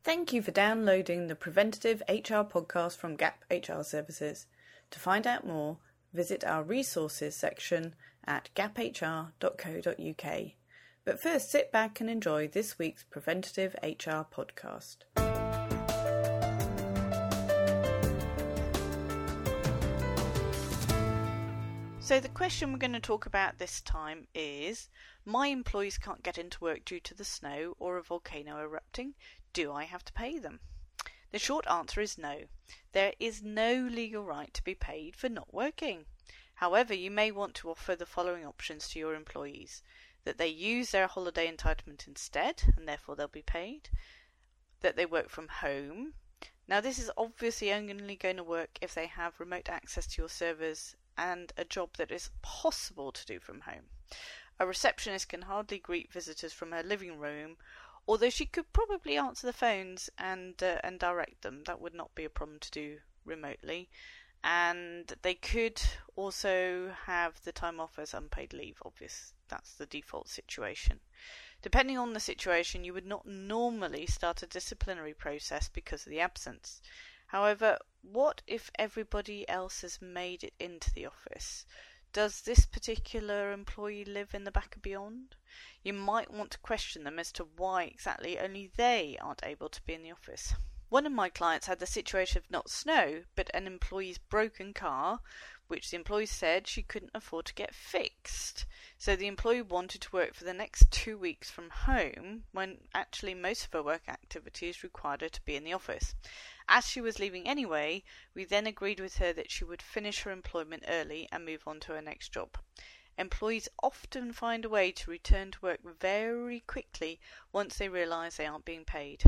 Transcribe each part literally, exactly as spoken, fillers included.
Thank you for downloading the Preventative H R podcast from Gap H R Services. To find out more, visit our resources section at gap h r dot co dot u k. But first, sit back and enjoy this week's Preventative H R podcast. So the question we're going to talk about this time is, my employees can't get into work due to the snow or a volcano erupting. Do I have to pay them? The short answer is no. There is no legal right to be paid for not working. However, you may want to offer the following options to your employees: that they use their holiday entitlement instead, and therefore they'll be paid; that they work from home. Now, this is obviously only going to work if they have remote access to your servers and a job that is possible to do from home. A receptionist can hardly greet visitors from her living room, although she could probably answer the phones and uh, and direct them. That would not be a problem to do remotely. And they could also have the time off as unpaid leave. Obvious, that's the default situation. Depending on the situation, you would not normally start a disciplinary process because of the absence. However, what if everybody else has made it into the office? Does this particular employee live in the back and beyond? You might want to question them as to why exactly only they aren't able to be in the office. One of my clients had the situation of not snow, but an employee's broken car, which the employee said she couldn't afford to get fixed. So the employee wanted to work for the next two weeks from home, when actually most of her work activities required her to be in the office. As she was leaving anyway, we then agreed with her that she would finish her employment early and move on to her next job. Employees often find a way to return to work very quickly once they realise they aren't being paid.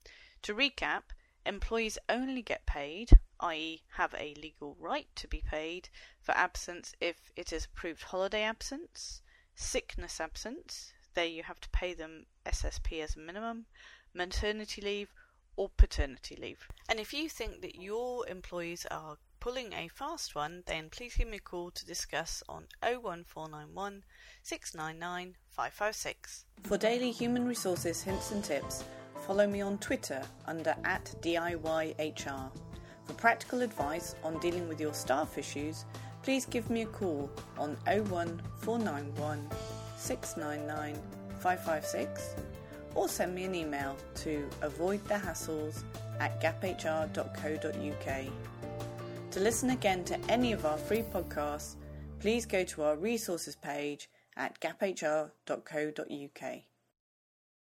To recap, employees only get paid, that is have a legal right to be paid, for absence if it is approved holiday absence, sickness absence, there you have to pay them S S P as a minimum, maternity leave, or paternity leave. And if you think that your employees are pulling a fast one, then please give me a call to discuss on oh one four nine one, six nine nine, five five six. For daily human resources hints and tips, follow me on Twitter under at D I Y H R. For practical advice on dealing with your staff issues, please give me a call on oh one four nine one, six nine nine, five five six or send me an email to avoidthehassles at gap h r dot co dot u k. To listen again to any of our free podcasts, please go to our resources page at gap h r dot co dot u k.